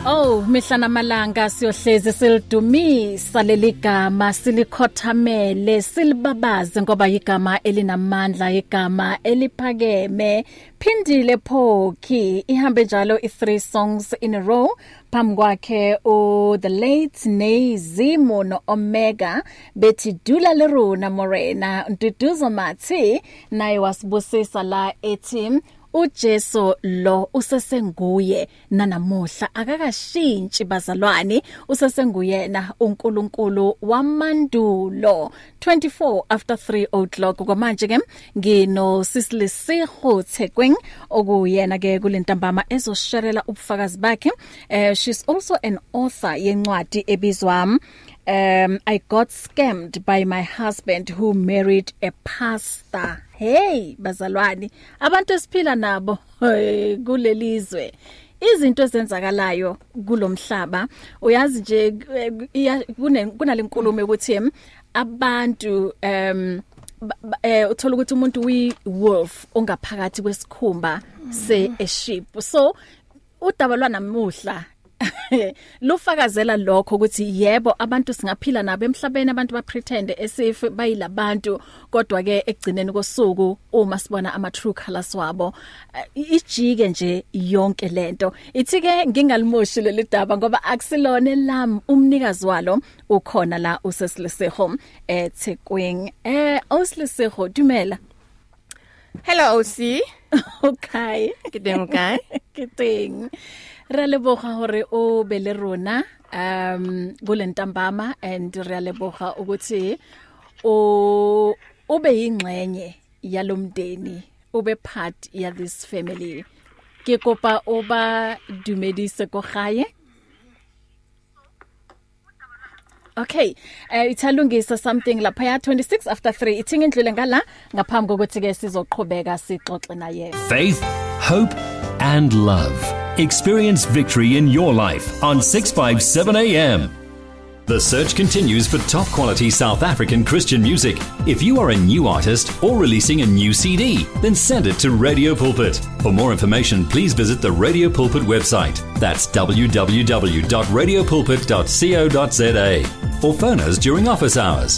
Oh, mihlana malanga siyohlezi silidumisa leligama silikhothamele silibabaze ngoba igama elinamandla igama eliphakeme phindile Phokhi ihambe njalo i3 songs in a row phambi kwakhe the late Nezimo no Omega bethi Dula Lerona Morena Nduduzo Mathi naye wasibusisa la ethi uJesu lo usesenguye nanamuhla akakashintshi bazalwane usesenguyena uNkulunkulu wamandulo 24 after 3 o'clock kwamanje ke ngino Sisilisiho Thekweng okuyena ke kulentambama ezosherela ubufakazi bakhe she's also an author yencwadi ebizwa I got scammed by my husband who married a pastor. Hey bazalwane abantu esiphila nabo kulelizwe izinto ezenzakalayo kulomhlaba uyazi nje kunalenkulumo ukuthi abantu uthola ukuthi umuntu wolf ongaphakathi kwesikhumba se sheep so udabalwa namuhla lufakazela lokho ukuthi yebo abantu singaphila nabo emhlabeni abantu ba pretend esife bayilabantu kodwa ke egcineni kosuku uma sibona ama true colors wabo ijike nje yonke lento ithi ke ngingalimoshi lelidaba ngoba akusilone lami umnikazi walo ukhona la uSesileseho Thekweng uSesileseho dumela. Hello OC. Okay Kedeng okay kedeng re leboga hore o bele rona kulentambama and re leboga ukuthi o be ingxenye yalomdeni ube part ya this family ke kopa oba dumedise go gae. Okay ithalungisa something lapha ya 26 after 3 ithinga indlule ngala ngaphambi kokuthi ke sizoqhubeka sixoxe naye. Faith, hope and love. Experience victory in your life on 657 AM. The search continues for top quality South African Christian music. If you are a new artist or releasing a new CD, then send it to Radio Pulpit. For more information, please visit the Radio Pulpit website. That's www.radiopulpit.co.za. Or phone us during office hours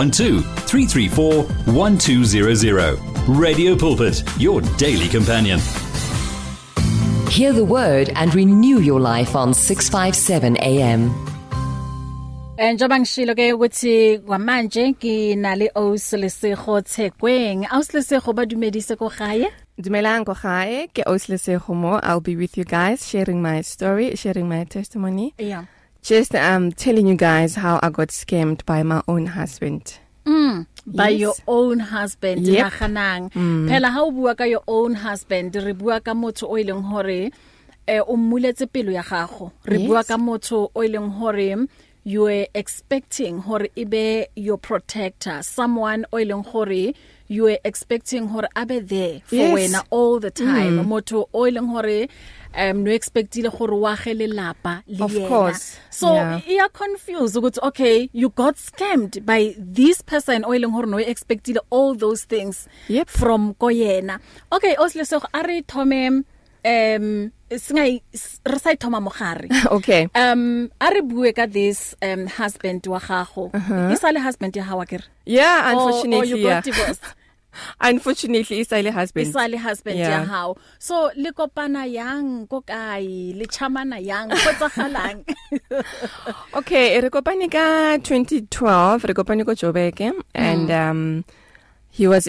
012-334-1200. Radio Pulpit, your daily companion. Hear the word and renew your life on 657 AM. Njoba ngishilo ke ukuthi kwamanje nginale uSesileseho Thekweng. uSesileseho badumedise go gae. Dumelang go gae ke OC mo. I'll be with you guys sharing my story, sharing my testimony. Yeah. Just telling you guys how I got scammed by my own husband. By your own husband naganang phela ha o bua ka your own husband re bua ka motho o ileng hore o mmuletse pelo ya gago re bua ka motho o ileng hore you were expecting hore ibe your protector, someone o ileng hore you were expecting hore abe there for wena all the time motho o ileng hore no expectile gore wa gele lapa le yena. Of course. So you are confused ukuthi okay you got scammed by this person o ileng hore no expectile all those things from koyena. Okay uSesileseho ari thome singai re thoma mogare. Okay. Ari bue ka this husband wa gago. Isale husband ya hawa kere? Yeah, unfortunately. Or you got divorced. Unfortunately isale husband ya hao. So le kopana yang ko kae le chamana yang kgotsagalang. Okay re kopane ka 2012 re kopane ko Joburg and he was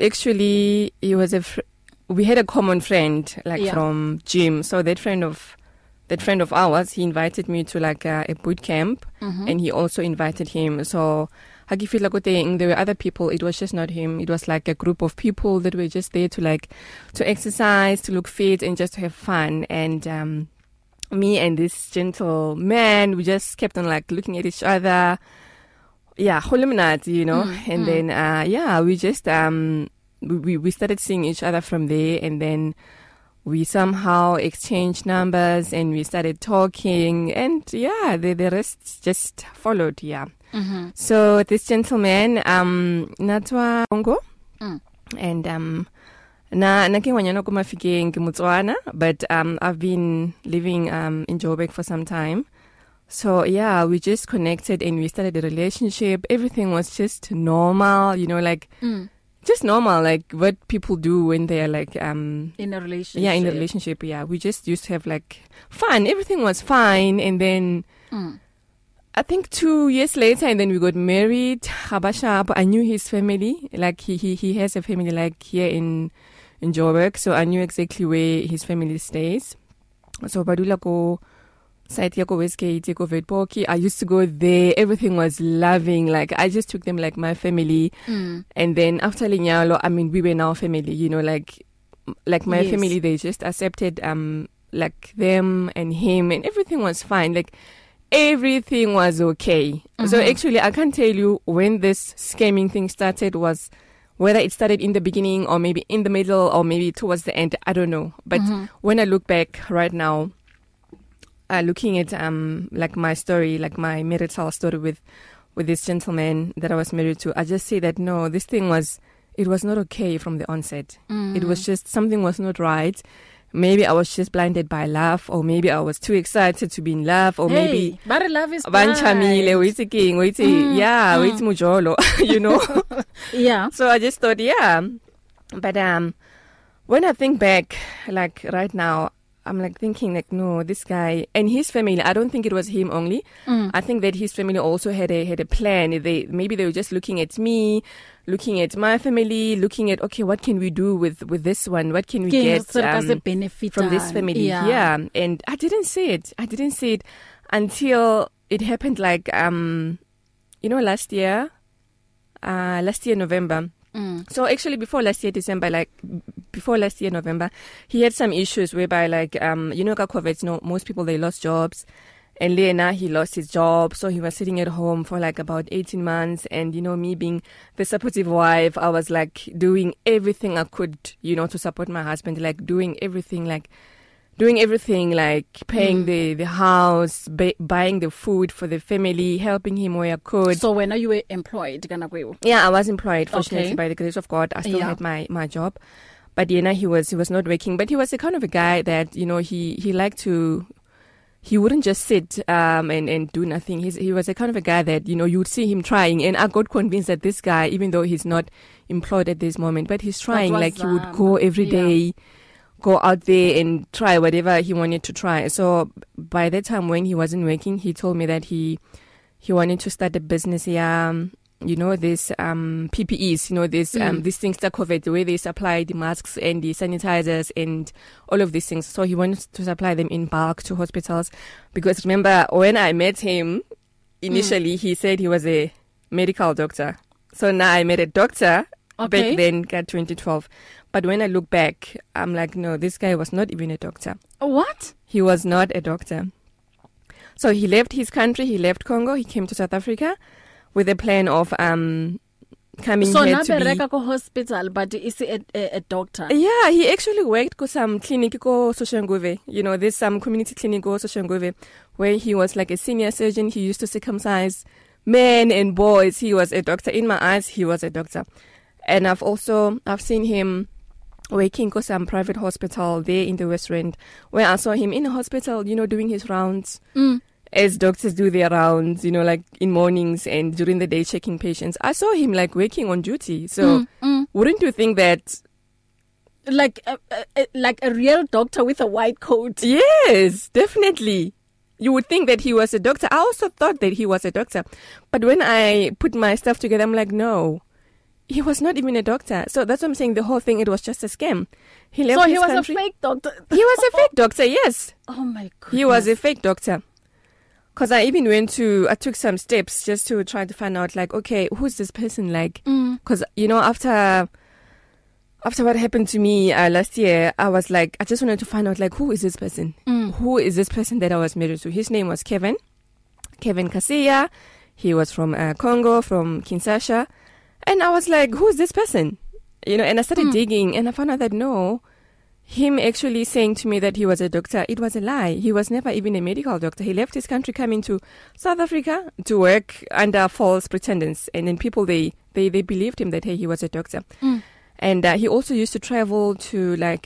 we had a common friend from gym, so that friend of ours, he invited me to like a boot camp and he also invited him. So there were other people, it was just not him. It was like a group of people that were just there to exercise, to look fit and just to have fun. And me and this gentleman, we just kept on like looking at each other. Yeah, you know. And then we just we started seeing each other from there, and then we somehow exchanged numbers and we started talking, and the rest just followed. So this gentleman, Natwa Congo, and ke ngwanyana ko Mafikeng ke Motswana, but I've been living in Joburg for some time. So yeah, we just connected and we started a relationship. Everything was just normal, you know, like just normal, like what people do when they are like in a relationship. Yeah, in a relationship. Yeah, we just used to have like fun. Everything was fine, and then I think 2 years later, and then we got married. Habasha, I knew his family. Like he has a family like here in Joburg, so I knew exactly where his family stays. So Badula ko site yako Westgate, yako Vetpoki. I used to go there. Everything was loving. Like I just took them like my family. And then after Linyalo, I mean, we were now family. You know, like my family, they just accepted like them and him, and everything was fine. Like everything was okay. So actually, I can't tell you when this scamming thing started, was whether it started in the beginning or maybe in the middle or maybe towards the end. I don't know. But when I look back right now, looking at like my story, like my marital story with this gentleman that I was married to, I just say that no, this thing was not okay from the onset. It was just something was not right. Maybe I was just blinded by love, or maybe I was too excited to be in love, or maybe but love is blind. You know. Yeah. So I just thought, yeah. But when I think back, like right now, I'm like thinking like, no, this guy and his family, I don't think it was him only. I think that his family also had a plan. Maybe they were just looking at me, looking at my family, looking at, okay, what can we do with this one? What can we get from this family? Yeah. And I didn't see it until it happened like, last year November. So actually before last year November, he had some issues whereby like, COVID, most people, they lost jobs. And Lena, he lost his job. So he was sitting at home for like about 18 months. And, me being the supportive wife, I was like doing everything I could, to support my husband, like doing everything like paying the house, buying the food for the family, helping him where I could. So when you were employed? Yeah, I was employed, fortunately, by the grace of God. I still had my job. But he was not working. But he was the kind of a guy that, he liked to, he wouldn't just sit and do nothing. He was the kind of a guy that, you would see him trying. And I got convinced that this guy, even though he's not employed at this moment, but he's trying, like he would go every day, go out there and try whatever he wanted to try. So by that time when he wasn't working, he told me that he wanted to start a business here. This PPEs, these things that COVID, the way they supply the masks and the sanitizers and all of these things. So he wanted to supply them in bulk to hospitals. Because remember, when I met him, initially he said he was a medical doctor. So now I met a doctor back then, 2012. But when I look back, I'm like, no, this guy was not even a doctor. What? He was not a doctor. So he left his country, he left Congo, he came to South Africa with a plan of coming here to be... So hospital, but is he a doctor? Yeah, he actually worked at some clinic ko Soshanguve. There's some community clinic ko Soshanguve where he was like a senior surgeon. He used to circumcise men and boys. He was a doctor. In my eyes, he was a doctor. And I've seen him working at some private hospital there in the West Rand, where I saw him in a hospital, doing his rounds. As doctors do their rounds, like in mornings and during the day checking patients. I saw him like working on duty. So wouldn't you think that... Like a real doctor with a white coat? Yes, definitely. You would think that he was a doctor. I also thought that he was a doctor. But when I put my stuff together, I'm like, no, he was not even a doctor. So that's what I'm saying. The whole thing, it was just a scam. He left his country. Was a fake doctor? He was a fake doctor, yes. Oh my goodness. He was a fake doctor. Because I even I took some steps just to try to find out, like, okay, who's this person like? Because, after what happened to me last year, I was like, I just wanted to find out, like, who is this person? Who is this person that I was married to? His name was Kevin Kaseya. He was from Congo, from Kinshasa. And I was like, who is this person? And I started digging, and I found out that no, him actually saying to me that he was a doctor, it was a lie. He was never even a medical doctor. He left his country coming to South Africa to work under false pretense. And then people, they believed him that, hey, he was a doctor. And he also used to travel to like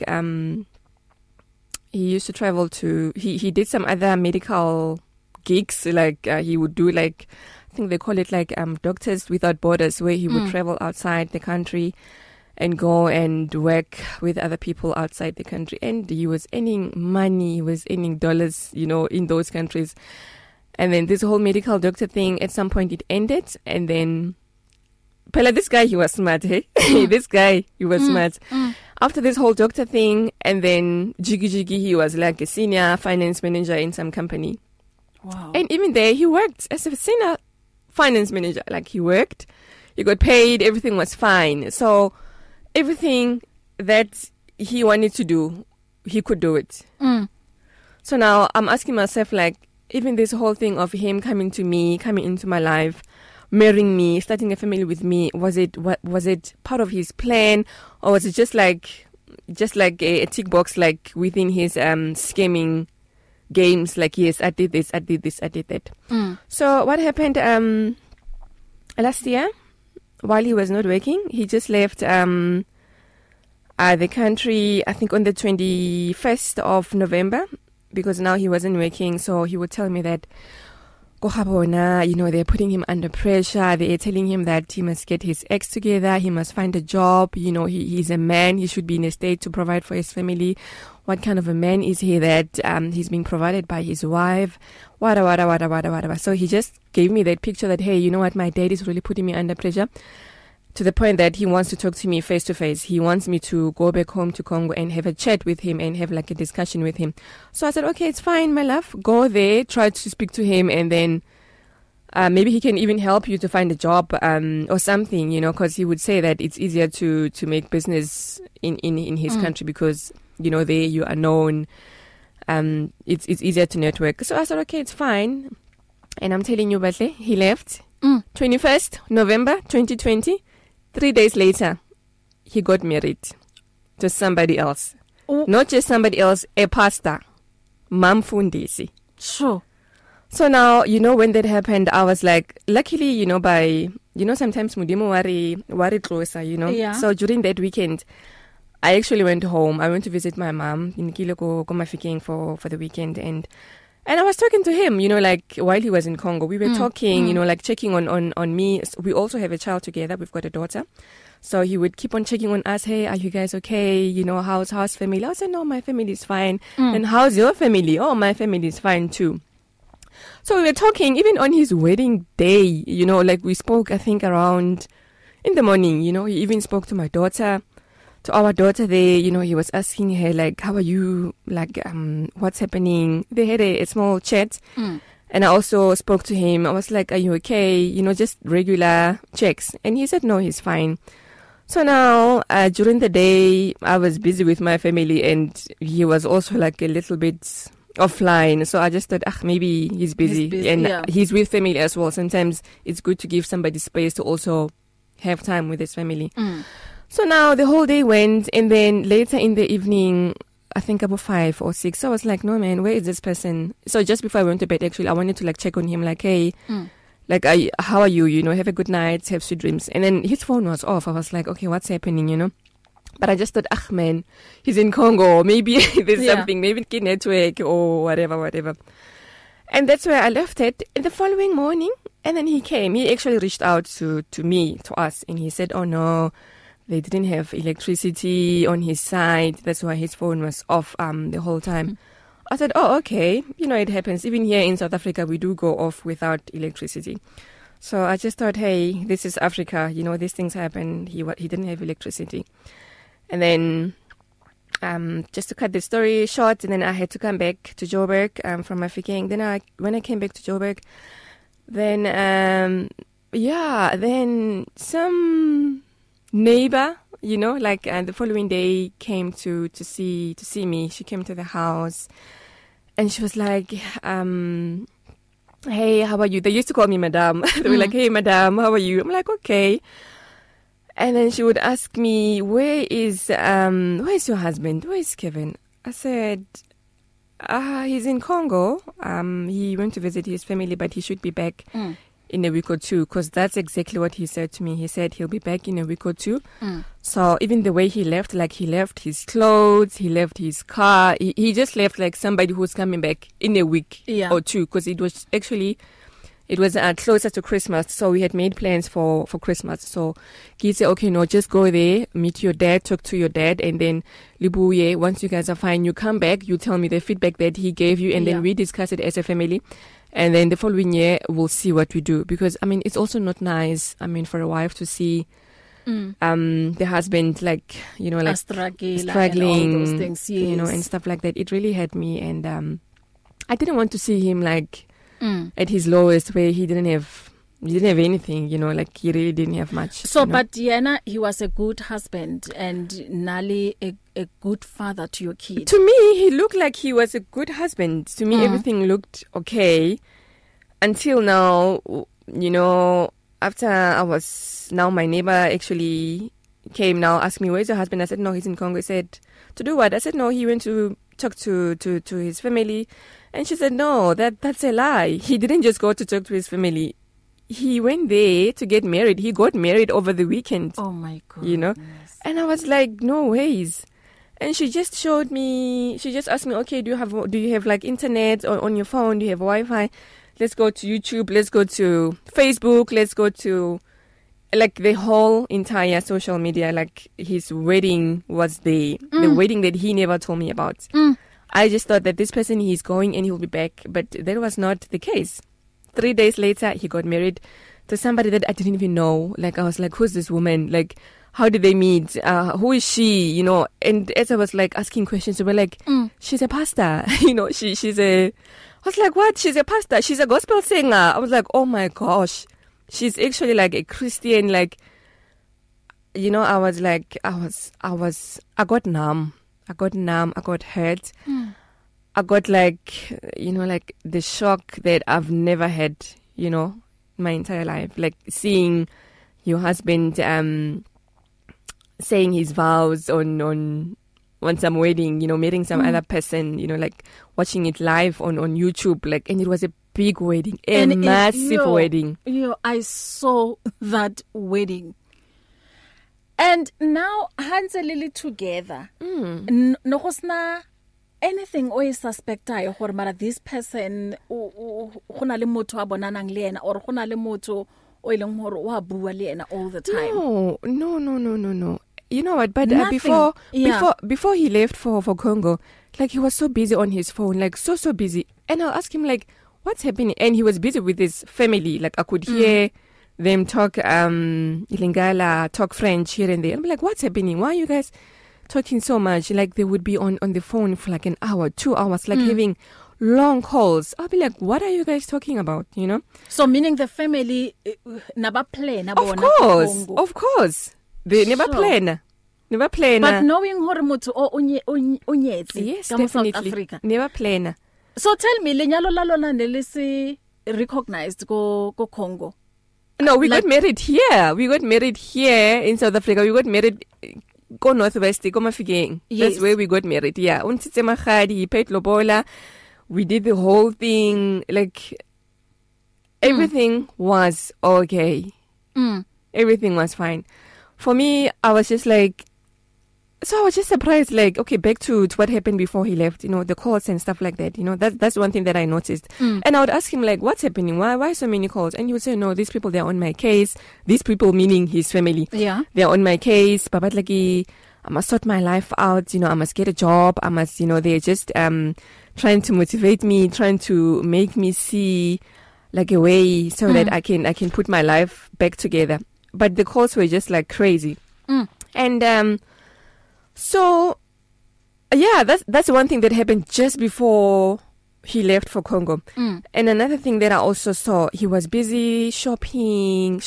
he did some other medical gigs, like he would do like, I think they call it like Doctors Without Borders, where he would travel outside the country and go and work with other people outside the country. And he was earning money, he was earning dollars, you know, in those countries. And then this whole medical doctor thing, at some point it ended. And then, Pella, this guy, he was smart, hey? This guy, he was smart. After this whole doctor thing, and then Jiggy, he was like a senior finance manager in some company. Wow. And even there, he worked as a senior finance manager. Like, he worked, he got paid, everything was fine. So everything that he wanted to do, he could do it. So now I'm asking myself, like, even this whole thing of him coming to me, coming into my life, marrying me, starting a family with me, was it part of his plan, or was it just like a tick box, like within his scheming games, like, yes, I did this, I did this, I did that. So what happened last year, while he was not working, he just left the country, I think on the 21st of November, because now he wasn't working. So he would tell me that, you know, they're putting him under pressure. They're telling him that he must get his ex together. He must find a job. You know, he's a man. He should be in a state to provide for his family. What kind of a man is he that he's being provided by his wife? Wada. So he just gave me that picture that, hey, you know what, my dad is really putting me under pressure, to the point that he wants to talk to me face to face. He wants me to go back home to Congo and have a chat with him and have like a discussion with him. So I said, okay, it's fine, my love. Go there, try to speak to him, and then maybe he can even help you to find a job or something, you know, because he would say that it's easier to make business in his country, because, you know, there you are known. It's easier to network. So I said, okay, it's fine. And I'm telling you, Batle, he left 21st November 2020. 3 days later, he got married to somebody else. Not just somebody else, a pastor. Mamfundisi. Sure. So now, you know, when that happened, I was like, luckily, you know, sometimes Mudimu wari closer, you know. Yeah. So during that weekend, I actually went home. I went to visit my mom in Kiloko Komafiking for the weekend, and I was talking to him, you know, like while he was in Congo. We were talking, you know, like checking on me. We also have a child together. We've got a daughter. So he would keep on checking on us. Hey, are you guys okay? You know, how's family? I said, no, my family is fine. And how's your family? Oh, my family is fine too. So we were talking even on his wedding day, you know, like we spoke, I think around in the morning, you know, he even spoke to my daughter. To our daughter there, you know, he was asking her, like, how are you? Like, what's happening? They had a small chat. And I also spoke to him. I was like, are you okay? You know, just regular checks. And he said, no, he's fine. So now, during the day, I was busy with my family, and he was also like a little bit offline. So I just thought, maybe he's busy. And he's with family as well. Sometimes it's good to give somebody space to also have time with his family. So now the whole day went, and then later in the evening, I think about 5 or 6, so I was like, no man, where is this person? So just before I went to bed, actually, I wanted to like check on him, like, hey, like, how are you? You know, have a good night, have sweet dreams. And then his phone was off. I was like, okay, what's happening, you know? But I just thought, man, he's in Congo. Maybe there's something, maybe network or whatever. And that's where I left it. And the following morning, and then he came. He actually reached out to us, and he said, oh no, they didn't have electricity on his side. That's why his phone was off the whole time. I said, oh, okay. You know, it happens. Even here in South Africa, we do go off without electricity. So I just thought, hey, this is Africa. You know, these things happen. He didn't have electricity. And then just to cut the story short, and then I had to come back to Joburg from Mafikeng. Then when I came back to Joburg, then, then some neighbor, you know, like the following day came to see me. She came to the house, and she was like, hey, how are you? They used to call me Madame. They were like, hey, Madame, how are you? I'm like, okay. And then she would ask me, where's your husband? Where is Kevin? I said, he's in Congo. He went to visit his family, but he should be back in a week or two, because that's exactly what he said to me. He said he'll be back in a week or two. So even the way he left, like he left his clothes, he left his car, he just left like somebody who's coming back in a week or two, because it was closer to Christmas, so we had made plans for Christmas. So he said, okay, no, just go there, meet your dad, talk to your dad, and then Libuye, once you guys are fine, you come back, you tell me the feedback that he gave you, and then we discuss it as a family. And then the following year, we'll see what we do. Because, I mean, it's also not nice, I mean, for a wife to see the husband, like, you know, like struggling, and all those things, you know, and stuff like that. It really hurt me. And I didn't want to see him, like, at his lowest, where he didn't have anything, you know, like he really didn't have much. So, you know? but Yena, he was a good husband and Nali a good father to your kid. To me, he looked like he was a good husband. To me, everything looked okay until now, you know, after my neighbor actually came now, asked me, where's your husband? I said, no, he's in Congo. He said, to do what? I said, no, he went to talk to his family. And she said, no, that's a lie. He didn't just go to talk to his family. He went there to get married. He got married over the weekend. Oh my God. You know? And I was like, no ways. And she just showed me, she just asked me, okay, do you have like internet on your phone? Do you have Wi-Fi? Let's go to YouTube. Let's go to Facebook. Let's go to like the whole entire social media. Like his wedding was there. The wedding that he never told me about. I just thought that this person, he's going and he'll be back. But that was not the case. 3 days later, he got married to somebody that I didn't even know. Like, I was like, who's this woman? Like, how did they meet? Who is she? You know, and as I was like asking questions, they were like, she's a pastor. You know, she's a, I was like, what? She's a pastor. She's a gospel singer. I was like, oh my gosh. She's actually like a Christian. Like, you know, I was like, I got numb. I got hurt. I got like, you know, like the shock that I've never had, you know, my entire life. Like seeing your husband saying his vows on some wedding, you know, meeting some other person, you know, like watching it live on YouTube. Like, and it was a big wedding, massive wedding. I saw that wedding. And now Hans and Lily together. No hosna anything o suspectayo gore mara this person o gona le motho a bonanang le ena or gona le motho o ileng hore wa bua le ena all the time. No. You know what? But before he left for Congo, like he was so busy on his phone, like so busy. And I'll ask him like, what's happening? And he was busy with his family. Like I could hear them talk Lingala, talk French here and there. I'm like, what's happening? Why are you guys talking so much? Like they would be on the phone for like an hour, 2 hours, like having long calls. I'll be like, what are you guys talking about? You know? So meaning the family never play, of course. They never plan. But knowing hore motho o nyetse yes, ka definitely. South Africa. Never plan. So tell me, lenyalo la lona ne le se recognized go Congo? No, we got married here. We got married here in South Africa. We got married go Northwest, go Mafikeng. Yes. That's where we got married. Yeah. Untitse magadi, he paid lobola. We did the whole thing. Like everything was okay. Everything was fine. For me, I was just like, so I was just surprised, like, okay, back to what happened before he left, you know, the calls and stuff like that, you know, that's one thing that I noticed. And I would ask him, like, what's happening? Why so many calls? And he would say, no, these people, they're on my case. These people, meaning his family. Yeah. They're on my case. Babatlaki, I must sort my life out, you know, I must get a job. I must, you know, they're just trying to motivate me, trying to make me see, like, a way so that I can put my life back together. But the calls were just, like, crazy. And, so, yeah, that's one thing that happened just before he left for Congo. And another thing that I also saw, he was busy shopping.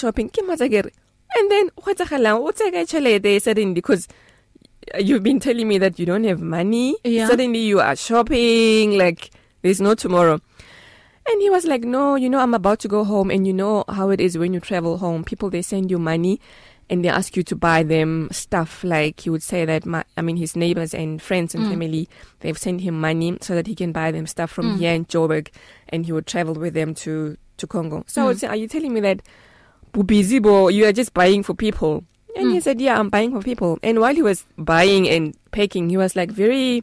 And then, suddenly, because you've been telling me that you don't have money. Yeah. Suddenly you are shopping, like there's no tomorrow. And he was like, no, you know, I'm about to go home. And you know how it is when you travel home. People, they send you money. And they ask you to buy them stuff. Like he would say that, his neighbors and friends and family, they've sent him money so that he can buy them stuff from here in Joburg. And he would travel with them to to Congo. So I would say, are you telling me that Bubizibo, you are just buying for people? And he said, yeah, I'm buying for people. And while he was buying and packing, he was like very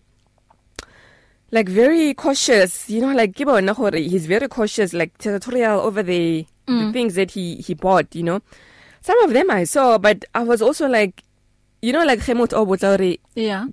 cautious, you know, like he's very cautious, like territorial over the things that he bought, you know. Some of them I saw, but I was also like, you know, like yeah.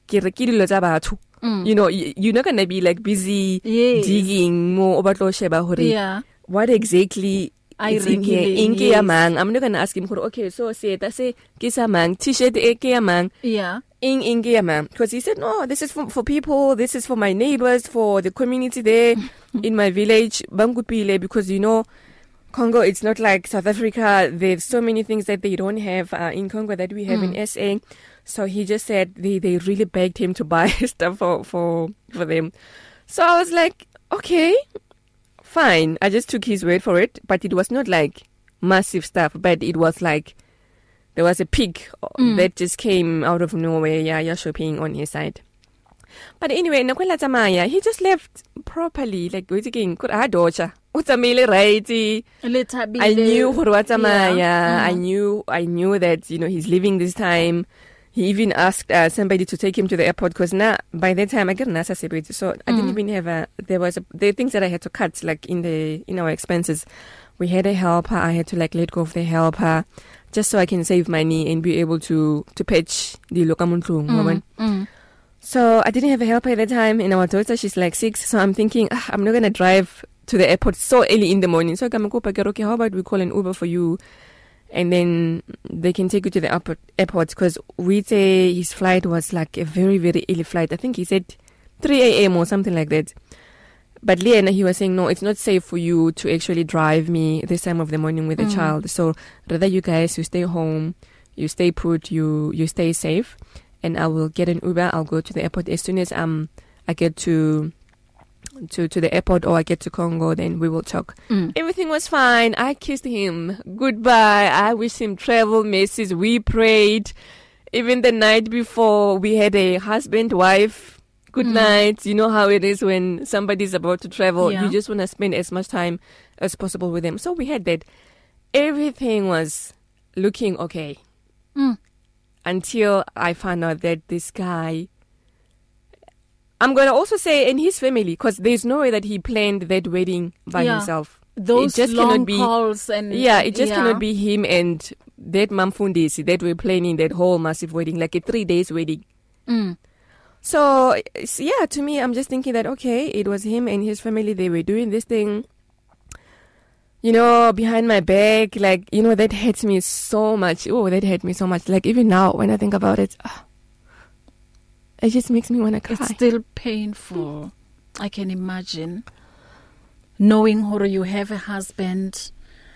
You know, you're not gonna be like busy digging more about Yeah. what exactly is in here. Yes. I'm not gonna ask him, okay, so say that say kisa mang t-shirt mang. Yeah. Because he said, no, this is for people, this is for my neighbors, for the community there in my village, Bangupile, because you know, Congo, it's not like South Africa. There's so many things that they don't have in Congo that we have in SA. So he just said they really begged him to buy stuff for them. So I was like, okay, fine. I just took his word for it. But it was not like massive stuff. But it was like there was a pig that just came out of nowhere. Yeah, shopping on his side. But anyway, Nakwela Tamaya, he just left properly. Like, wait again, could I docha? Utamile righty. I knew Huruatamaya. I knew that, you know, he's leaving this time. He even asked somebody to take him to the airport because now by that time I got NASA separate, so I didn't even have there were things that I had to cut, like in our expenses. We had a helper. I had to like let go of the helper just so I can save money and be able to patch the lokamuntu. So I didn't have a helper at the time, and our daughter, she's like 6, so I'm thinking I'm not gonna drive to the airport so early in the morning. So I'm okay, how about we call an Uber for you? And then they can take you to the airport because we say his flight was like a very, very early flight. I think he said 3 a.m. or something like that. But Liana, he was saying, no, it's not safe for you to actually drive me this time of the morning with a child. So rather you guys, you stay home, you stay put, you stay safe. And I will get an Uber. I'll go to the airport as soon as I get to the airport or I get to Congo, then we will talk. Everything was fine. I kissed him goodbye. I wish him travel messes. We prayed. Even the night before, we had a husband-wife good night. You know how it is when somebody's about to travel. Yeah. You just want to spend as much time as possible with them. So we had that. Everything was looking okay. Until I found out that this guy, I'm going to also say, in his family, because there's no way that he planned that wedding by himself. Those it just long cannot be, calls and... it just cannot be him and that Mamfundisi that were planning that whole massive wedding, like a 3 days wedding. So, yeah, to me, I'm just thinking that, okay, it was him and his family, they were doing this thing, you know, behind my back, like, you know, that hurts me so much. Oh, that hurt me so much. Like, even now, when I think about it, it just makes me want to cry. It's still painful. I can imagine. Knowing Horo, you have a husband,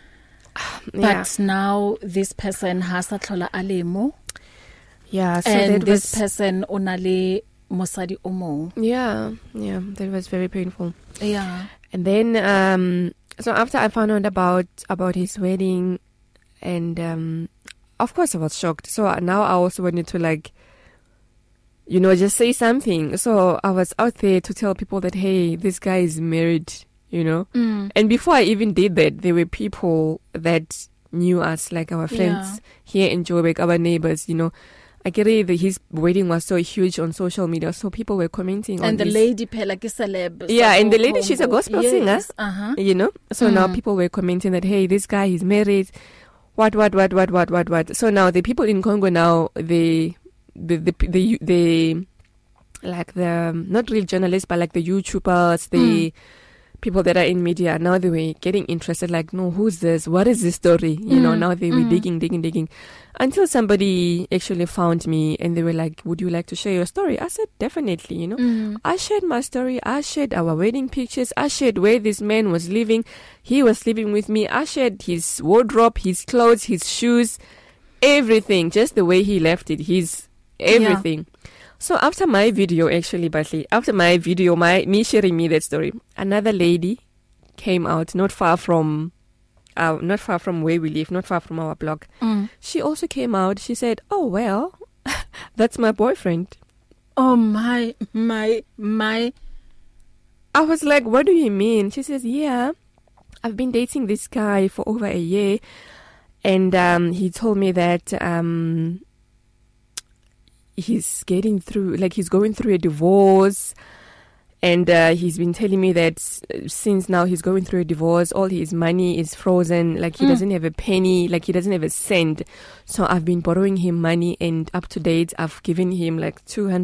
but now this person has a tlola alemo. Yeah, so and that this was, person onale mosadi omo. Yeah, that was very painful. Yeah. And then, so after I found out about his wedding, and of course I was shocked. So now I also wanted to, like, you know, just say something. So I was out there to tell people that, hey, this guy is married, you know. And before I even did that, there were people that knew us, like our friends here in Joburg, our neighbors, you know. I get it, his wedding was so huge on social media, so people were commenting on and the his... lady like a celeb. Yeah, and the lady, she's a gospel singer, you know. So now people were commenting that, hey, this guy is married, what. So now the people in Congo now, the like the, not real journalists, but like the YouTubers, the people that are in media, now they were getting interested, like, no, who's this? What is this story? You know, now they were digging. Until somebody actually found me and they were like, would you like to share your story? I said, definitely, you know. I shared my story. I shared our wedding pictures. I shared where this man was living. He was living with me. I shared his wardrobe, his clothes, his shoes, everything, just the way he left it, his everything. So after my video, actually, Batley, after my video, me sharing me that story, another lady came out not far from where we live, not far from our block. She also came out. She said, oh, well, that's my boyfriend. Oh, my. I was like, what do you mean? She says, yeah, I've been dating this guy for over a year, and he told me that he's going through a divorce, and he's been telling me that since now he's going through a divorce, all his money is frozen, like he doesn't have a penny, like he doesn't have a cent. So I've been borrowing him money, and up to date I've given him like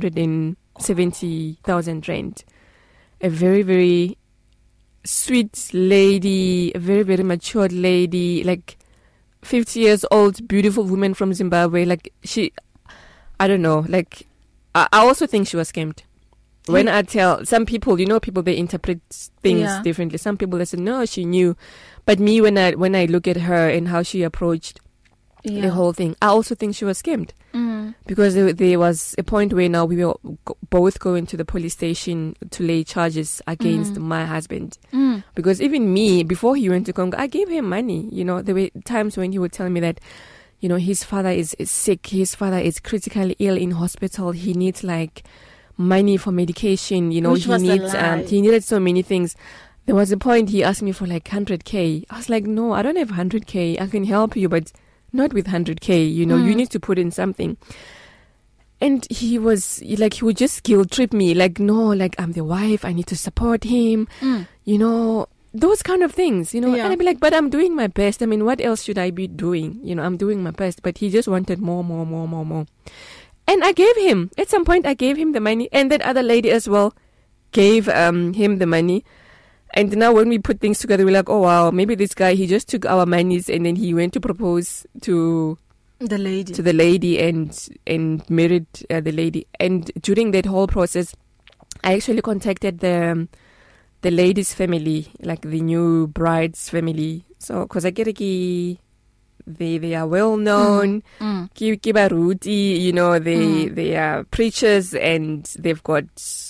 270,000 rand. A very, very sweet lady, a very, very matured lady, like 50 years old, beautiful woman from Zimbabwe. Like I don't know, like I also think she was scammed. When I tell some people, people, they interpret things differently. Some people, they say, no, she knew. But me, when I look at her and how she approached the whole thing, I also think she was scammed. Because there was a point where now we were both going to the police station to lay charges against my husband. Because even me, before he went to Congo, I gave him money. There were times when he would tell me that, his father is sick. His father is critically ill in hospital. He needs like money for medication. He needed so many things. There was a point he asked me for like 100K. I was like, no, I don't have 100K. I can help you, but not with 100K, you need to put in something. And he was like, he would just guilt trip me, like, no, like I'm the wife, I need to support him, those kind of things, And I'd be like, but I'm doing my best. I mean, what else should I be doing? I'm doing my best. But he just wanted more. And I gave him, at some point I gave him the money, and that other lady as well gave him the money. And now when we put things together, we're like, oh wow, maybe this guy, he just took our monies and then he went to propose to the lady and married the lady. And during that whole process, I actually contacted the lady's family, like the new bride's family. So, because I get they are well known, Kibaruti, they are preachers, and they've got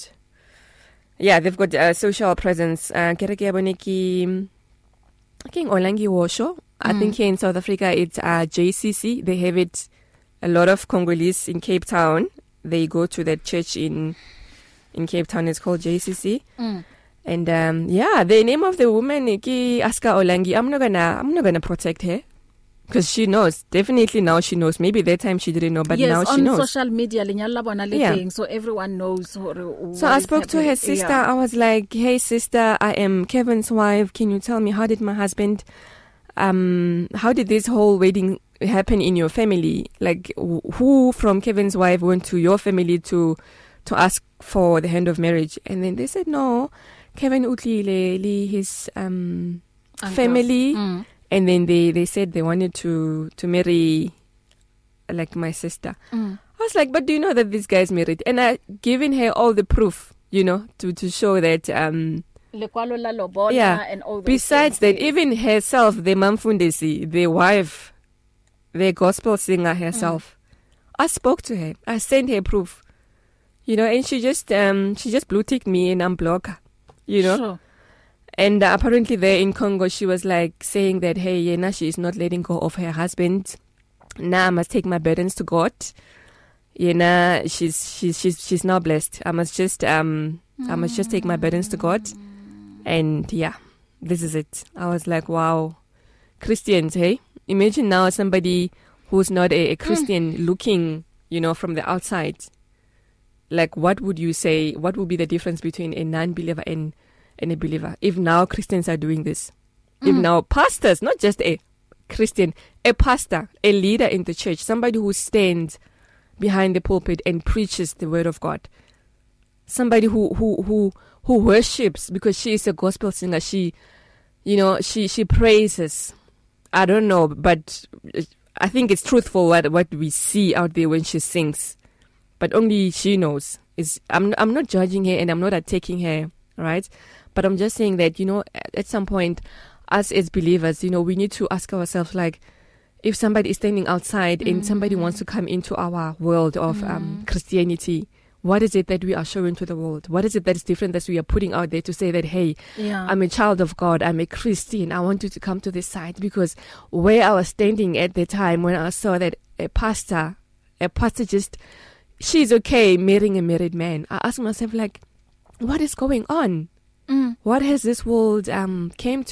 social presence. I think here in South Africa it's JCC. They have it. A lot of Congolese in Cape Town, they go to that church in Cape Town. It's called JCC. And the name of the woman Aska Olangi. I'm not gonna protect her. Because she knows, definitely now she knows. Maybe that time she didn't know, but now she knows. On social media, so everyone knows. So I spoke to her sister. I was like, hey sister, I am Kevin's wife. Can you tell me, how did my husband, how did this whole wedding happen in your family? Like, who from Kevin's wife went to your family to ask for the hand of marriage? And then they said, no, Kevin Utlile, his family. And then they said they wanted to marry, like, my sister. I was like, but do you know that this guy's married? And I given her all the proof, to show that. And all besides that, even herself, the Mamfundesi, the wife, the gospel singer herself, I spoke to her. I sent her proof, and she just blue ticked me and unblocked her, Sure. And apparently there in Congo, she was like saying that, hey, she is not letting go of her husband. Now I must take my burdens to God. She's now blessed. I must just take my burdens to God. And this is it. I was like, wow, Christians, hey? Imagine now somebody who's not a Christian looking, from the outside. Like, what would you say? What would be the difference between a non-believer and a believer? If now Christians are doing this, if now pastors, not just a Christian, a pastor, a leader in the church, somebody who stands behind the pulpit and preaches the word of God, somebody who worships, because she is a gospel singer, she praises. I don't know, but I think it's truthful what we see out there when she sings, but only she knows. I'm not judging her and I'm not attacking her, right? But I'm just saying that, at some point, us as believers, we need to ask ourselves, like, if somebody is standing outside and somebody wants to come into our world of Christianity, what is it that we are showing to the world? What is it that is different that we are putting out there to say that, hey, I'm a child of God, I'm a Christian, I want you to come to this side? Because where I was standing at the time when I saw that a pastor just, she's okay marrying a married man, I asked myself, like, what is going on? What has this world came to?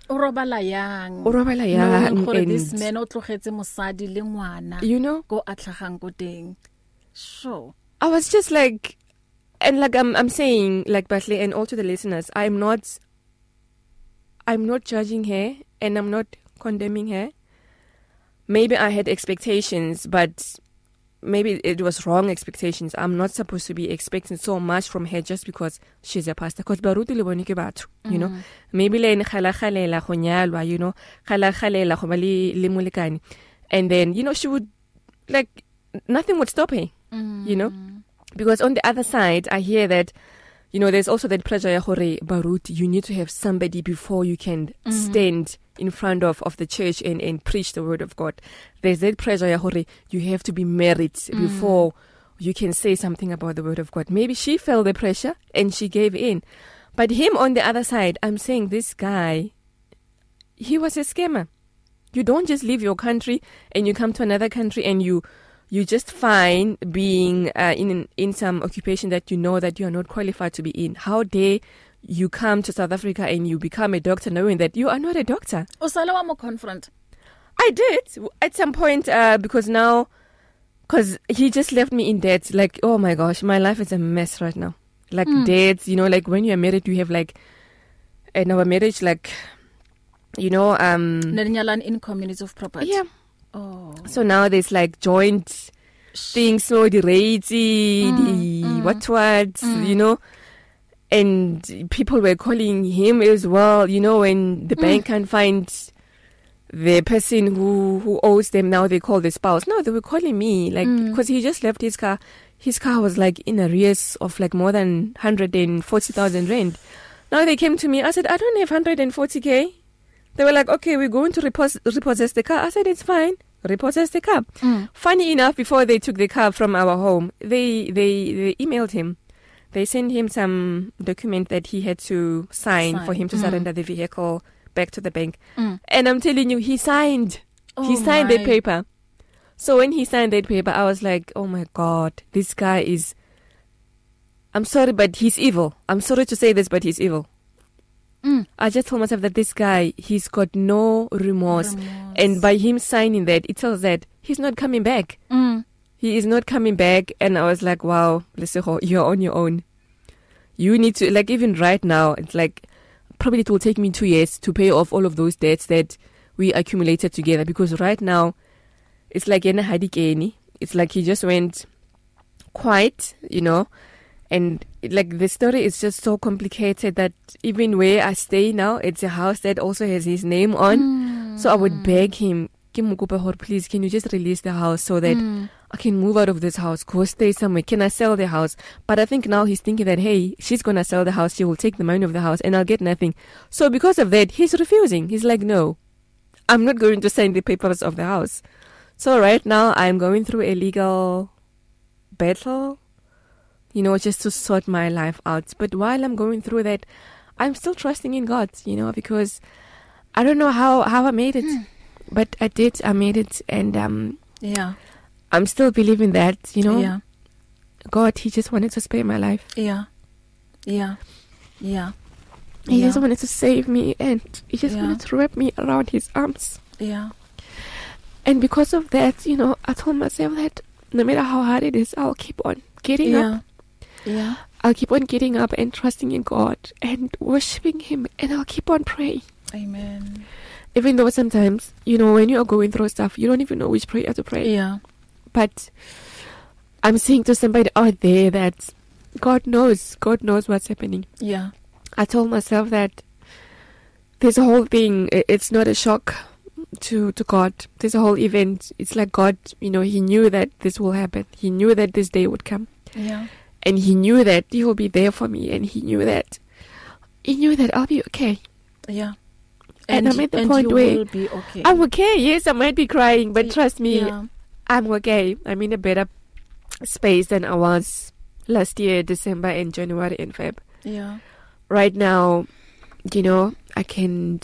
o robala yang and this man o tlogetse mosadi le ngwana you know go atlagang go teng. Sure. I was just like, and like I'm saying, like Batley, and also the listeners, I'm not judging her and I'm not condemning her. Maybe I had expectations, but maybe it was wrong expectations. I'm not supposed to be expecting so much from her just because she's a pastor. Because baruti le bone ke batho, you know. Maybe le khala go nyalwa, you know, khala go ba le molekane, and then you know she would like nothing would stop her, you know. Because on the other side, I hear that, you know, there's also that pressure, Barut, you need to have somebody before you can stand in front of the church and preach the word of God. There's that pressure, you have to be married before you can say something about the word of God. Maybe she felt the pressure and she gave in. But him on the other side, I'm saying this guy, he was a scammer. You don't just leave your country and you come to another country and you just fine being in some occupation that you know that you are not qualified to be in. How dare you come to South Africa and you become a doctor knowing that you are not a doctor? Usala wa mo confront. I did at some point because he just left me in debt. Like, oh my gosh, my life is a mess right now. Like debts, you know, like when you are married, you have like in our marriage, like, you know, in communities of property. Yeah. Oh. So now there's like joint things, so the rates, what, you know, and people were calling him as well, you know, when the bank can't find the person who owes them, now they call the spouse. No, they were calling me, like, because he just left his car. His car was like in arrears of like more than 140,000 rand. Now they came to me, I said, I don't have 140K. They were like, okay, we're going to repossess the car. I said, it's fine. Repossess the car. Funny enough, before they took the car from our home, they emailed him. They sent him some document that he had to sign for him to surrender the vehicle back to the bank. And I'm telling you, he signed. He signed that paper. So when he signed that paper, I was like, oh my God, this guy is... I'm sorry, but he's evil. I'm sorry to say this, but he's evil. I just told myself that this guy, he's got no remorse. And by him signing that, it tells that he's not coming back. He is not coming back. And I was like, wow, Lesego, you're on your own. You need to, like, even right now, it's like, probably it will take me 2 years to pay off all of those debts that we accumulated together. Because right now, it's like, it's like he just went quiet, you know. And like the story is just so complicated that even where I stay now, it's a house that also has his name on. So I would beg him, please, can you just release the house so that I can move out of this house, go stay somewhere. Can I sell the house? But I think now he's thinking that, hey, she's going to sell the house. She will take the money of the house and I'll get nothing. So because of that, he's refusing. He's like, no, I'm not going to sign the papers of the house. So right now I'm going through a legal battle, you know, just to sort my life out. But while I'm going through that, I'm still trusting in God, you know, because I don't know how I made it, but I did. I made it, and I'm still believing that, you know, God, He just wanted to spare my life. He just wanted to save me, and He just wanted to wrap me around His arms. And because of that, you know, I told myself that no matter how hard it is, I'll keep on getting up. I'll keep on getting up and trusting in God and worshiping Him, and I'll keep on praying. Amen. Even though sometimes, you know, when you are going through stuff, you don't even know which prayer to pray. But I'm saying to somebody out there that God knows what's happening. I told myself that this whole thing, it's not a shock to God. This whole event, it's like God, you know, He knew that this will happen. He knew that this day would come. And He knew that He will be there for me, and He knew that I'll be okay. And I'm at the point where be okay. I'm okay. Yes, I might be crying, but trust me, I'm okay. I'm in a better space than I was last year, December and January and Feb. Right now, you know, I can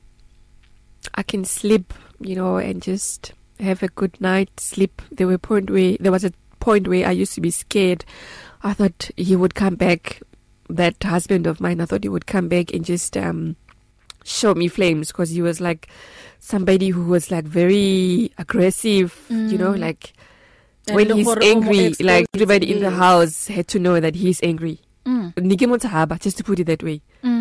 sleep, you know, and just have a good night sleep. There was a point where I used to be scared. I thought he would come back, that husband of mine, I thought he would come back and just show me flames because he was like somebody who was like very aggressive, you know, like and when he's angry, like everybody in the house had to know that he's angry. Just to put it that way.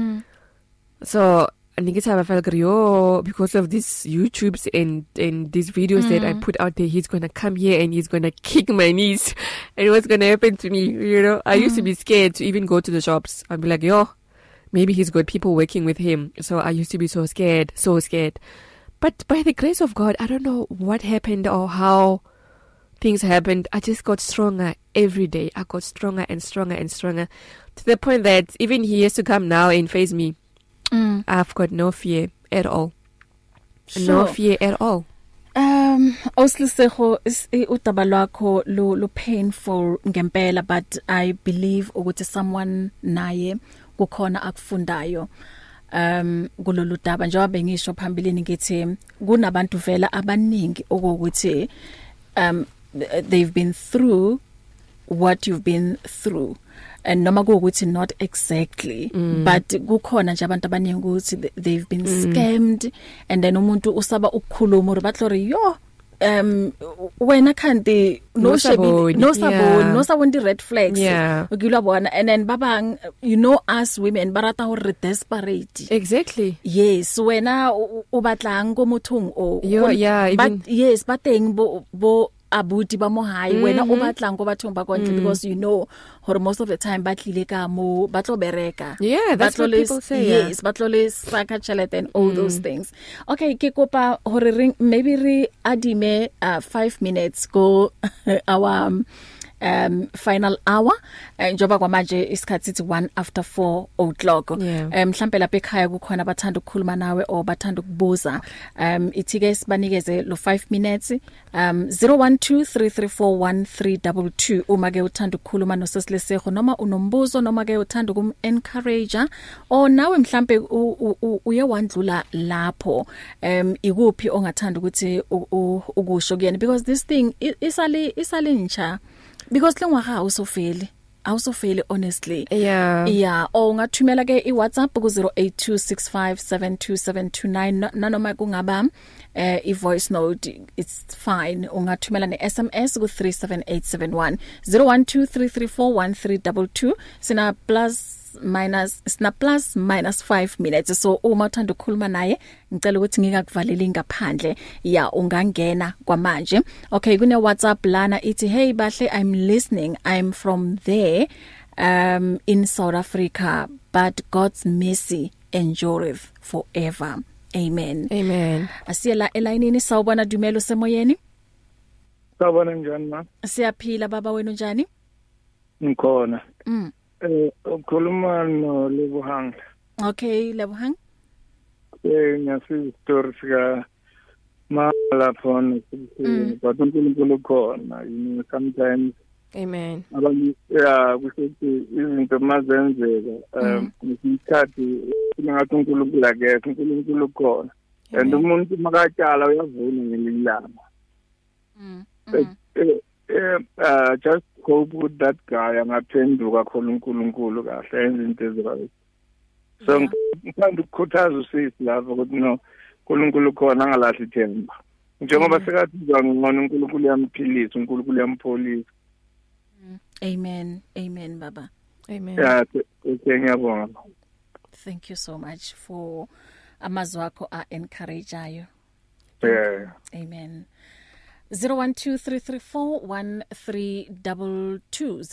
So because of these YouTubes and these videos that I put out there, he's gonna come here and he's gonna kick my knees. And what's gonna happen to me? You know, I used to be scared to even go to the shops. I'd be like, maybe he's got people working with him. So I used to be so scared. But by the grace of God, I don't know what happened or how things happened. I just got stronger every day. I got stronger and stronger and stronger to the point that even he has to come now and face me. I've got no fear at all. Sure. No fear at all. Osliseho is udaba lwakho lo painful ngempela, but I believe ukuthi someone naye kukhona akufundayo. Kulolu daba njengoba bengisho phambilini ngithi kunabantu vela abaningi ukuthi they've been through what you've been through, and noma ukuthi not exactly, but kukhona nje abantu abaningi ukuthi they've been scammed, and then umuntu usaba ukukhuluma batlori wena kanti no saboni red flags ukilabona, and then babang, you know, us women barata hore desperate. Exactly. Yes, wena ubatlang ko mothong o even yes bateng bo abuti ba mo hae wena o batlang go bathong ba kontle, because you know hore most of the time batlile ka mo batlo bereka. That's what people say. Yes, batlole saka chelete and all those things. Okay, ke kopa hore maybe re adime 5 minutes go our final hour njoba kwamanje isikhathi sithi 4:01 mhlambe lapha ekhaya kukhona bathanda ukukhuluma nawe o bathanda ukubuza ithike sibanikeze lo 5 minutes 0123341322 uma ke uthanda ukukhuluma noSesileseho noma unombuzo noma ke uthanda ukum encourage o nawe mhlambe uye wandlula lapho ikuphi ongathanda ukuthi ukusho kuyena, because this thing isali ncha. Because lengwaga awusofeli honestly. O ungathumela ke iWhatsApp ku 0826572729 nanoma kungaba voice note, it's fine. Ungathumela ne SMS ku 37871 0123341322 sina plus minus 5 minutes. So uma uthanda ukukhuluma naye ngicela ukuthi ngikakuvaleli ngaphandle ungangena kwamanje. Okay, kune WhatsApp lana ithi hey bahle, I'm listening, I'm from there in South Africa, but God's mercy endureth forever. Amen. Asiyela elayinini. Sawubona Dumelo semoyeni. Sawubona njani ma? Siyaphila baba, wena njani? Ngikhona. Ukhuluma no Lebohang. Okay, Lebohang. Ngiyasiza story sika mala phone but uNkulunkulu khona, you know, sometimes. Amen. Kusethi izinto mazenzeka isikhathi ngathi uNkulunkulu akekho, uNkulunkulu khona, and umuntu makatshala uyavuna ngelilanga. Just cope with that guy angaphenduka khona uNkulunkulu kahle enze into ezirayo. So ngithanda ukukhuthaza usisi lapho ukuthi no, uNkulunkulu khona angalahli ithemba. Njengoba sekathi ngibona uNkulunkulu uyamphilisa, uNkulunkulu uyampholisa. Amen baba. Amen. Ngiyabonga. Thank you so much for amazwi akho encourageayo. Amen. 0123341322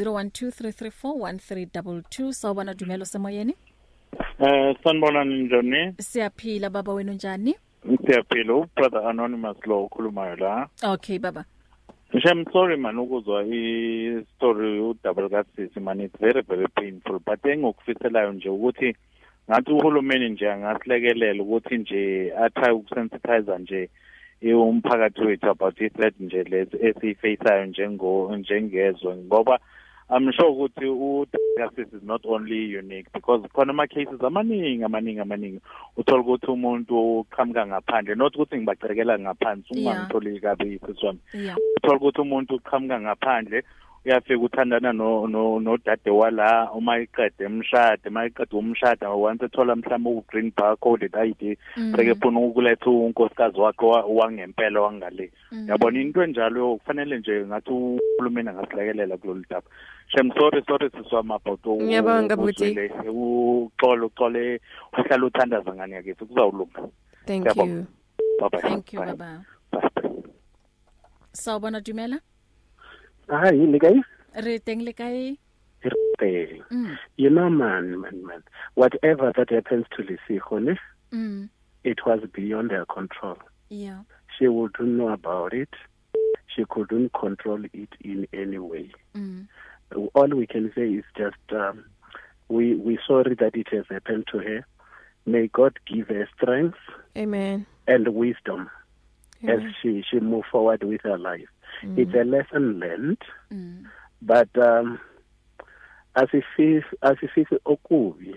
0123341322. Sawubona Dumelo semoyeni. Sanibona njani? Siyaphila baba, wena njani? Siyaphila. Brother Anonymous lo ukhulumayo la. Okay baba. I'm sorry man ukuzwa i-story udouble kasisi man, it's very very painful, but engokufiselayo nje ukuthi ngathi uhulumeni nje angasilekelela ukuthi nje atry ukusensitize nje umphakathi wethu about it nje lezi esifaceayo njengezwe, ngoba I'm sure ukuthi udouble is not only unique, because khona ama cases amaningi uthola ukuthi umuntu uqhamuka ngaphandle, not ukuthi ngibacekela ngaphansi ungangitholi kabi isiswami. Uthola ukuthi umuntu uqhamuka ngaphandle uyafika uthandana no dade wala uma iqede umshado once ethola mhlawumbe u-green barcode ID seke funa ukuletha unkosikazi wakhe wangempela wangale yabona into enjalo kufanele nje ngathi uhulumeni angasilekelela kulolu daba shem sorry siswama about ngiyabonga buti uxolo uhlala uthandaza ngani yakithi kuzawulunga thank you bye thank you baba Sawubona Dumela Hi, Nikai. Re teng le kae? You know, man. Whatever that happens to Lesego, it was beyond her control. Yeah. She wouldn't know about it. She couldn't control it in any way. All we can say is just we sorry that it has happened to her. May God give her strength, amen, and wisdom as she move forward with her life. It's a lesson learned, but as if Okubi,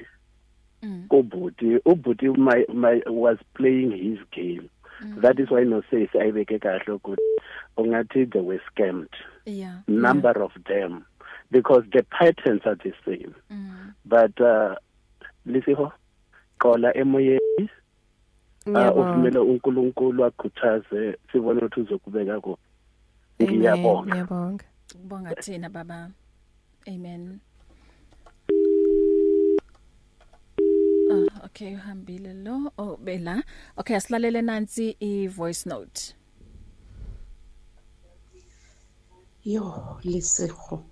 Obuti was playing his game. That is why no says I make a good. Ongati they were scammed. Yeah. Number of them, because the patterns are the same. But Lesego, kola emoye. Uvumela uNkulunkulu akhuthaze sibone ukuthi uzokubeka ko. Ngiyabonga. Bonga thina baba. Amen. Okay, uhambile lo bela. Okay, asilalele nansi voice note. Yo, Lesego.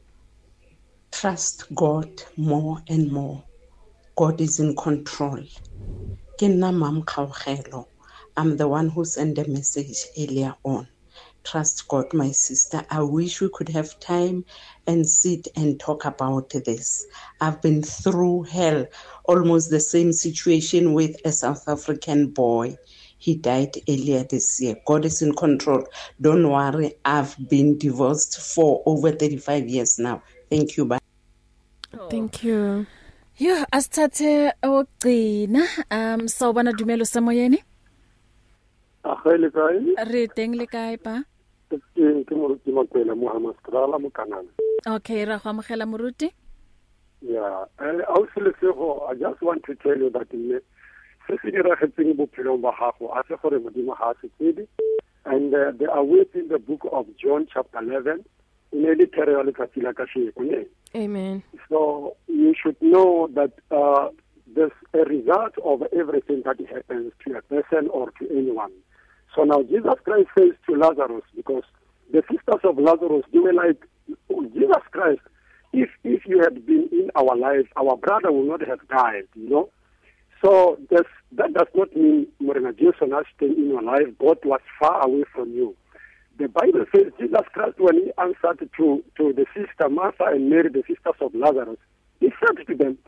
Trust God more and more. God is in control. Kena Mam Kaugelo. I'm the one who sent a message earlier on. Trust God, my sister. I wish we could have time and sit and talk about this. I've been through hell, almost the same situation with a South African boy. He died earlier this year. God is in control. Don't worry. I've been divorced for over 35 years now. Thank you. Bye. Thank you. Yeah, asithathe ogcina sawubona Dumelo semoyeni. Ahele kae? Re teng le kae pa? Ke moruti Makwela Muhammad Strala Mukanana. Okay, ra go amogela moruti. Yeah, Lesego, I just want to tell you that se se diragetseng bophelong ba gago a se gore modimo ha se tsedi, and they are within the book of John chapter 11 in a literal katila kashiko. Amen. So you should know that there's a result of everything that happens to a person or to anyone. So now Jesus Christ says to Lazarus, because the sisters of Lazarus, they were like, oh, Jesus Christ, if you had been in our lives, our brother would not have died, you know. So that does not mean Morena Jason has stayed in your life. God was far away from you. The Bible says Jesus Christ, when he answered to the sister Martha and Mary, the sisters of Lazarus, he said to them,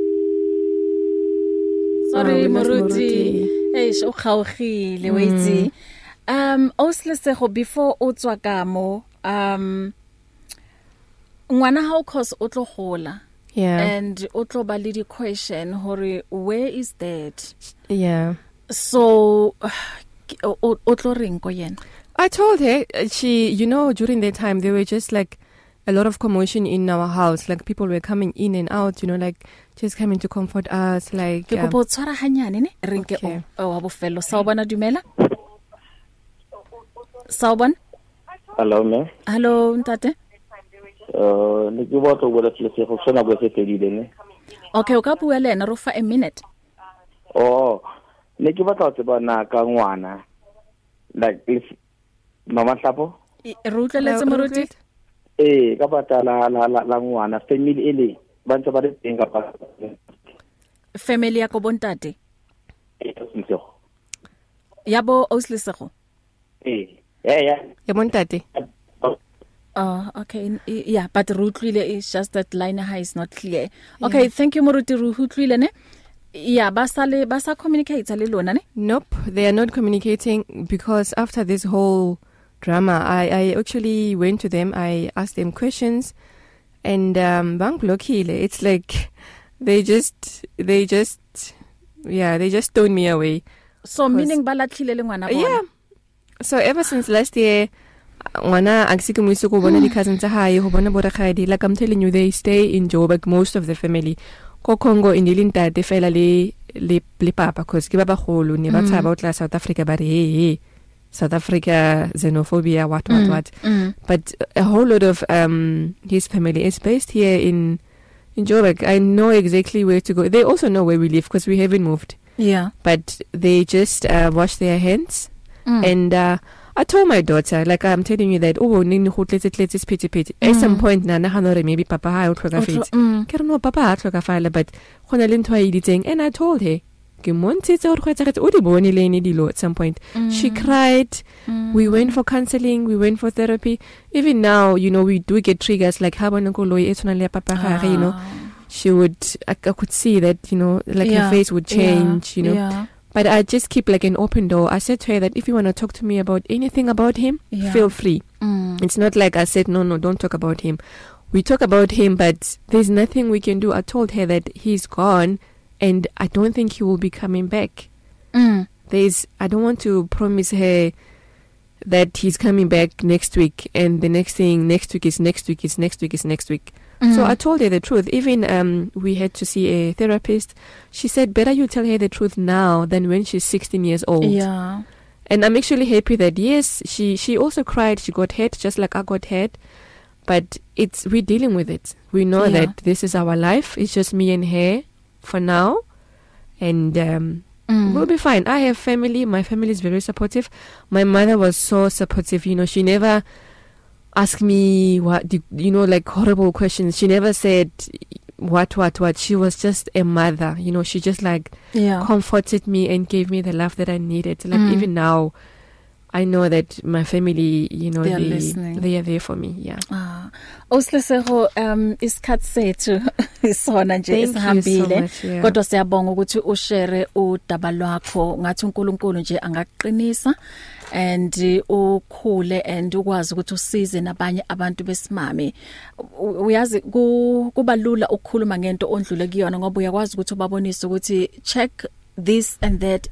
Sorry, Moruti. Eish, o khaogile weitsi. Oslesego before o tswa ka mo, ngwana ha o cause o tlo gola. Yeah. And o tlo ba le di question hore where is that? Yeah. So o tlo reng ko yena? I told her, during that time, there were just like a lot of commotion in our house. Like people were coming in and out, like just coming to comfort us. Like, ke go tswara hanyane ne renke o wa bofelo. Sawubona Dumela. Sawubona. Hello, ma'am. Hello, ntate. Ne ke botsa go le Lesego sona go se fedile ne. Okay, o ka bua le ena ro fa a minute. Oh, ne ke batla go tseba na ka ngwana. Like if Mama Hlapo? Rutleletse moruti? Ka patala la ngwana family ele ba ntse ba re teng ka pa. Family ya go bontate? Yabo Oslesego? Yeah. Ya bontate? Okay. Yeah, but Rutlile is just that line high is not clear. Okay, thank you Moruti Rutlile ne? Yeah, basa communicate le lona ne? Nope, they are not communicating because after this whole drama, I actually went to them, I asked them questions, and bang blockile. It's like they just stoned me away. So meaning balatlile le ngwana bona? Yeah. So ever since last year, ngwana aksike mo iso go bona di cousins tsa hae go bona borakgadi. Like I'm telling you, they stay in Joburg, most of the family. Ko Congo in Ilintate fela le papa cause ke ba bagolo ne ba tshaba o tla South Africa ba re hey South Africa xenophobia what. But a whole lot of his family is based here in Joburg. I know exactly where to go. They also know where we live because we haven't moved. Yeah. But they just wash their hands. And I told my daughter, like I'm telling you that, let's pity. At some point, maybe Papa ha o tlhoka fetse. Ke no Papa ha tlhoka fala, but khona le ntwa iditseng. And I told her, ke montse o re o di bone le ene dilo at some point. She cried. We went for counseling, we went for therapy. Even now, you know, we do get triggers like ha bona koloi e tshwana le Papa ha, you know. She would, I could see that, you know, like her face would change, you know. Yeah. But I just keep like an open door. I said to her that if you want to talk to me about anything about him, feel free. It's not like I said, no, don't talk about him. We talk about him, but there's nothing we can do. I told her that he's gone and I don't think he will be coming back. I don't want to promise her that he's coming back next week and the next thing next week is next week. So I told her the truth. Even we had to see a therapist. She said, better you tell her the truth now than when she's 16 years old. Yeah. And I'm actually happy that, yes, she also cried. She got hurt just like I got hurt. But we're dealing with it. We know that this is our life. It's just me and her for now. And we'll be fine. I have family. My family is very supportive. My mother was so supportive. You know, she never ask me like horrible questions. She never said what. She was just a mother, you know. She just like comforted me and gave me the love that I needed. Like even now, I know that my family, you know, they are there for me. Yeah. Oslesego isikhathi sethu isona nje esihambile kodwa siyabonga ukuthi ushare udaba lwakho ngathi uNkulunkulu nje angaqinisa and ukhule and ukwazi ukuthi usize nabanye abantu besimame. Uyazi kuba lula ukukhuluma ngento ondlule kuyona ngoba uyakwazi ukuthi ubabonise ukuthi check this and that.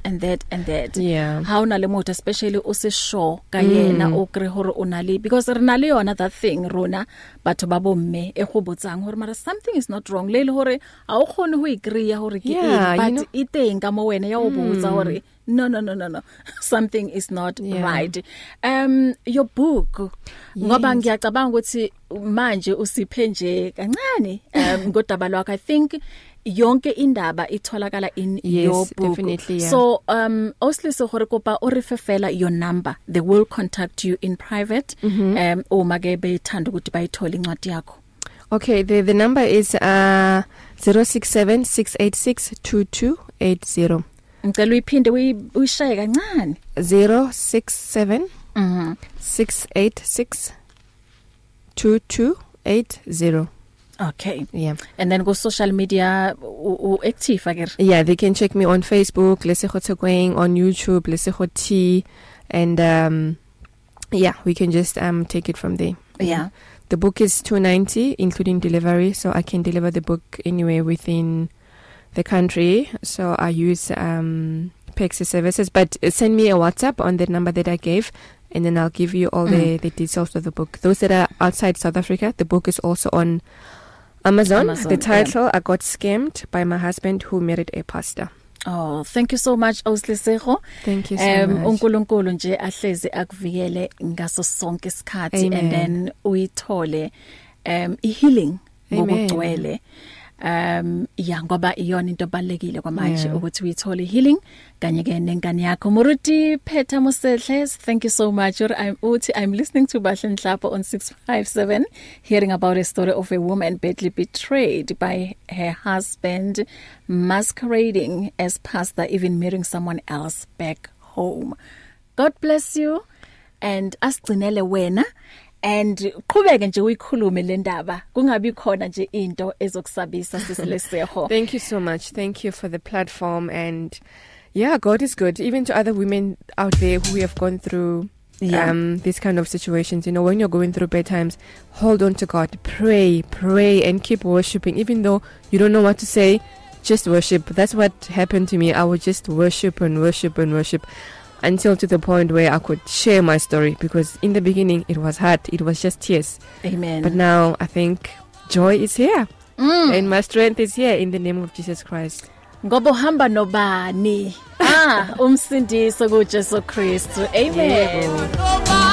Yeah. How na le motho especially usisho kayena o kre hore onali because renale yona that thing rona batho ba bomme e go botsang hore mara something is not wrong le hore a o khone ho agree hore ke but iteng ka mo wena ya o botsa hore no something is not right. Your book ngoba ngiyacabanga ukuthi manje usiphe nje kancane ngodaba lwakho. I think yonke indaba itholakala in your book. Definitely, yeah. So osliso gore kopa o refefela your number, they will contact you in private o magebe thanda ukuthi bayithola incwadi yakho. Okay, the number is 0676862280. Ngicela uyiphinde uyishaye kancane. 067 6862280. Okay. Yeah. And then go social media active again. Yeah, they can check me on Facebook, Lesego Tsekweng, on YouTube, Lesego T, and we can just take it from there. Yeah. The book is $290 including delivery, so I can deliver the book anywhere within the country. So I use Pexi services, but send me a WhatsApp on the number that I gave, and then I'll give you all the details of the book. Those that are outside South Africa, the book is also on Amazon. The title, I Got Scammed by My Husband Who Married a Pastor. Oh, thank you so much Oslisego. Thank you so much. uNkulunkulu nje ahlezi akuvikele ngaso sonke isikhathi and then uyithole healing ngokugcwele. Ngoba iyona into ebalekile kwamanje ukuthi uyithole healing kanye ke nengane yakho Muruti Pheta Mosehle. Thank you so much. I'm listening to Bahle Nhlapho on 657 hearing about a story of a woman badly betrayed by her husband, masquerading as pastor, even marrying someone else back home. God bless you and asigcinele wena. And qhubeke nje uyikhulume le ndaba kungabi khona nje into ezokusabisa sisileseho. Thank you so much. Thank you for the platform, and God is good even to other women out there who have gone through these kind of situations. You know, when you're going through bad times, hold on to God, pray and keep worshiping even though you don't know what to say. Just worship. That's what happened to me. I would just worship and worship. until to the point where I could share my story, because in the beginning it was hard, it was just tears. Amen. But now I think joy is here and my strength is here in the name of Jesus Christ. Ngoba uhamba nobani umsindiso kuJesu Kristu. Amen.